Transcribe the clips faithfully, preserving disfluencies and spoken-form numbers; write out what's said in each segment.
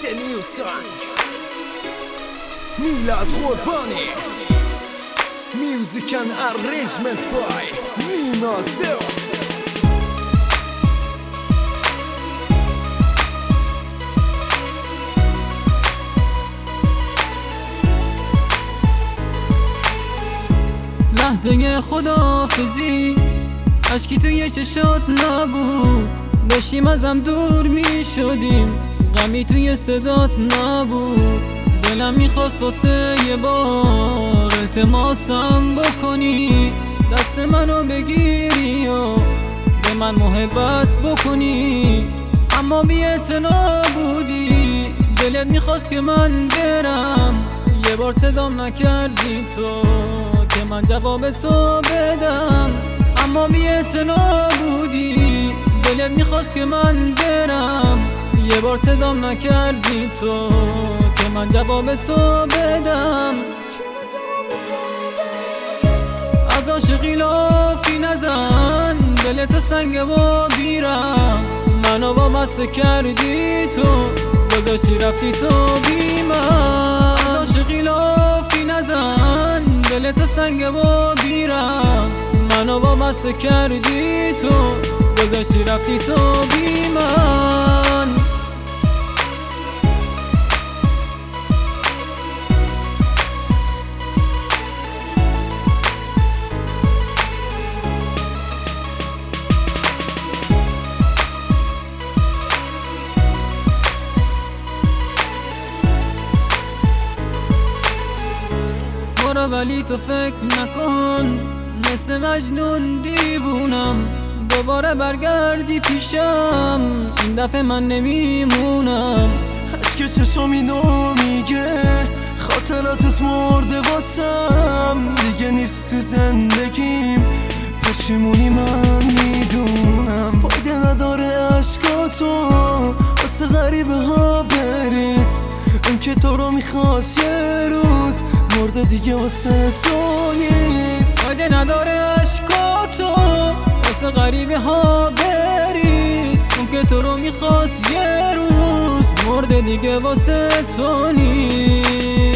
new song میلاد قربانی Music and arrangement by نینا زئوس. لحظه خداحافظی عشقی توی چشات نبود، داشتیم ازم دور می شدیم، غمی توی صدات نبود. دلم میخواست واسه یه بار التماسم بکنی، دست منو بگیری و به من محبت بکنی، اما بی اعتنا بودی. دلت میخواست که من برم، یه بار صدام نکردی تو که من جواب تو بدم، اما بی اعتنا بودی. دلت میخواست که من برم، یه بار صدام نکردی تو که من جواب تو بدم. از عاشقی لافی نزن، دلت سنگ و بیرم، منو وابسته کردی تو، گذاشتی رفتی تو بی من. از عاشقی لافی نزن، دلت سنگ و بیرم، منو وابسته کردی تو، گذاشتی رفتی تو بی من. برو ولی تو فکر نکن مثل مجنون دیوونم، دوباره برگردی پیشم، این دفعه من نمیمونم. اشک چشم اینو میگه، خاطراتت مرده واسم، دیگه نیست تو زندگیم، پشیمونی من میدونم. فایده نداره اشکاتو واسه غریبه ها بریز، اون که تو رو میخواست یه روز مرده دیگه واسه تو نیست. فایده نداره اشکاتو واسه غریبه ها بریز، اون که تو رو میخواست یه روز مرده دیگه واسه تو نیست.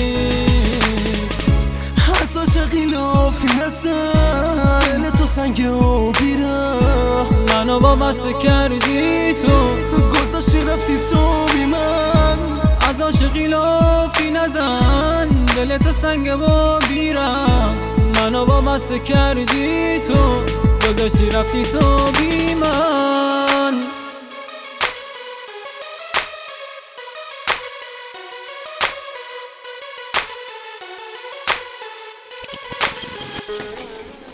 از عاشقی لافی نزن، دل تو سنگ و بیرم، منو وابسته کردی تو، گذاشتی رفتی تو بی من. از عاشقی لافی نزن، دلت سنگ و بیرم، منو وابسته کردی تو، گذاشتی رفتی تو بی من.